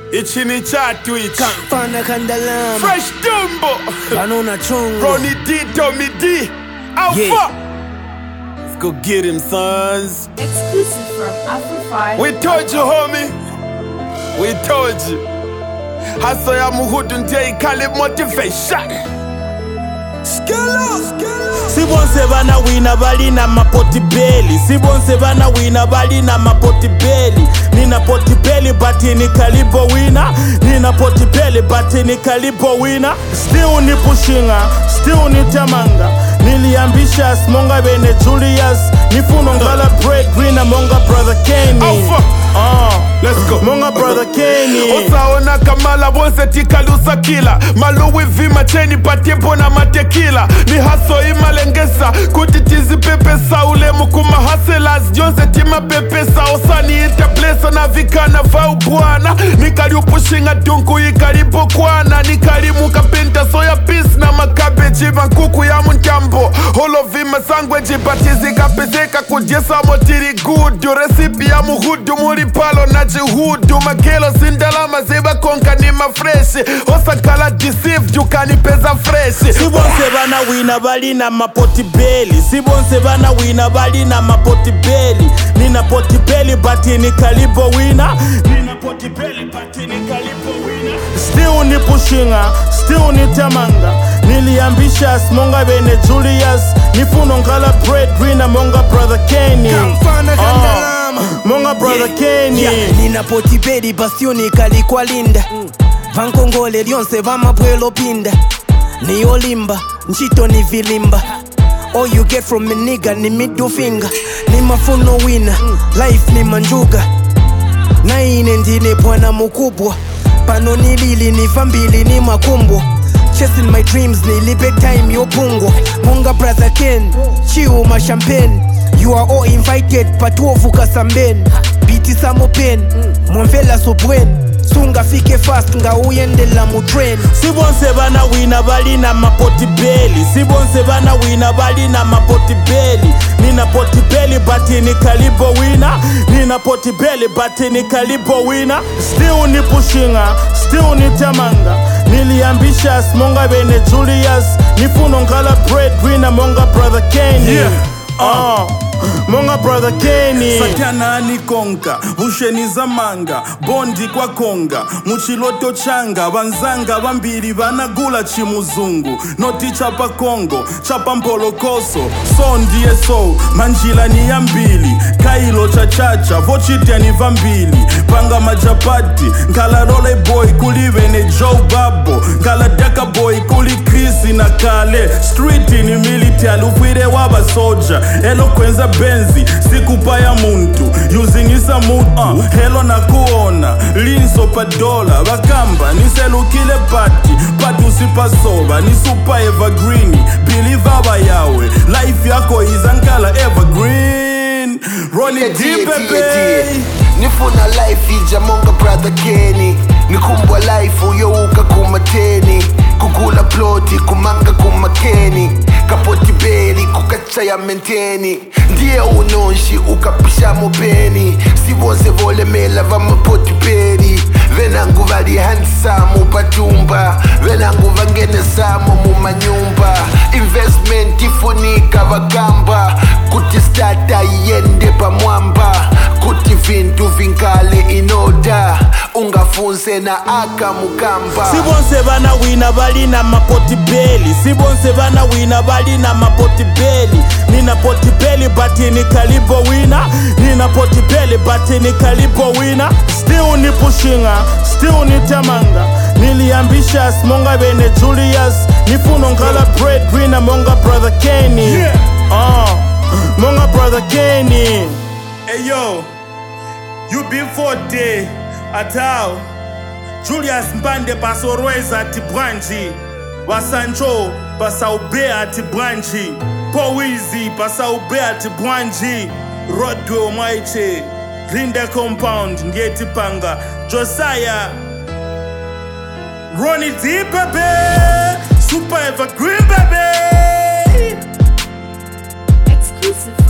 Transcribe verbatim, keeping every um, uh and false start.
Ichini chatu ichi Kampana Kandalama Fresh Dumbo Banona Chungo Ronnie D, Tommy D Alpha yeah. Let's go get him, sons. Exclusive from Afro We told you, homie. We told you. Hustle ya muhudu ndiye ikali motivation. Skella, skella. Sibonse bana wina bali na mapoti belly. Sibonse bana wina bali na mapoti belly. Nina poti belly but ni kalibo wina. Nina poti belly but ni kalibo wina. Still ni pushinga, still ni tamanga. Nili ambitious, monga bene Julius. Nifuno ngala break green monga brother Kenny. Alpha. Uh, Let's go. Monga brother Kenny. Osaona kamala bonse tikalusa kila. Maluwi vima cheni patempo na matekila. Ni haso imalengesa kutitizi pepesa. Ule mukuma hustlers jonse tima pepesa. Osani ita blessa na vikana vau buana. Nikali upushinga dunku ikaribu kwana. Nikali muka penta soya peace na makabeji. Vankuku ya muntambo. Holo vima sangweji batizi kapezeka kujesa motiri gudu. Recipe ya muhudu muri palo na jihudu. Magelo sindalama ziba konka ni mafreshi. Osakala deceive jukani pesa freshi. Sibonse bana wina bali na mapoti belly. Sibonse bana wina bali na mapoti belly. Nina poti belly but ni kalibo wina. Nina poti belly but ni kalibo wina. Still ni pushinga, still ni tamanga. Nili ambitious, monga bene Julius. Nifuno ngala bread green monga brother Kenny. Kampana Kandalama uh, Monga brother yeah. Kenny yeah. Nina poti bedi bastioni kali kwa linda mm. Vankongole lyonse vama pwelo pinda. Ni olimba, nchito ni vilimba. All you get from a nigga ni middle finger. Ni mafuno winner, life ni manjuga. Na ine ndine bwana mukubwa. Pano ni lili ni fambili ni makumbo. Chasing my dreams ni libe time yo pungo. Monga brother Ken, chiu ma champagne. You are all invited patuovu kasamben. Biti samo pen, mwemvela so bwen. Sunga fike fast nga uyende la mutrain. Sibonse bana wina bali na mapoti belly. Sibonse bana wina bali na mapoti belly. Nina poti belly but ni kalibo wina. Nina poti belly but ni kalibo wina. Still ni pushinga, still ni tamanga. Nili ambitious, monga bene Julius. Nifuno ngala bread green monga brother Kenny. Yeah. Uh, monga brother Kenny. Satana ni konka, busheni zamanga. Bondi kwa konga, muchiloto changa. Banzanga bambiri banagula chimuzungu. Noti chapa Kongo, chapa mpolokoso. So ndiye so, manjila ni ya mbili. Kailo chachacha, vochitia ni vambili. Panga majapati, nkala role boy kulive ne Joe Babo. Nkala deka boy kuli Chrisi na kale. Street ni military, ufire waba soldier. Elo kwenza benzi, sikupa ya muntu. Using isa muntu, uh, hello na kuona. Linso pa dola, bakamba, niselu kile pati. Patu sipa soba, ni super evergreen. Believe aba yawe, life yako izankala evergreen. Ronnie D, baby. Nifuna life ija monga brother Kenny. Nikumbwa life uyouka kumateni. Kukula ploti kumanga kumakeni. Kapoti beli kukacha ya menteni. Ndiye unonshi ukapisha mopeni. Sibonse vole mela vama poti beli. Venangu vali handsome patumba. Venangu vangene samo mumanyumba. Investment ifunika vakamba. Kuti stata yende pa mwamba. Kuti vintu vinkale inoda. Ungafunse na aka mukamba. Sibonse bana wina bali na mapoti belly. Sibonse bana wina bali na mapoti belly. Nina poti belly but ni kalibo wina. Nina poti belly but ni kalibo wina. Still ni pushinga, still ni tamanga. Nili ambitious, monga bene Julius. Nifuno ngala bread green monga brother Kenny. Yeah. uh, Monga brother Kenny. Hey yo, you been for day atao. Julius Mbande basorweza ati branchi. Wasancho basaube ati branchi. Powizi basaube ati branchi. Rodwe omaiche. Linda compound ngeti panga. Josiah Ronnie D, baby. Super evergreen, baby. Exclusive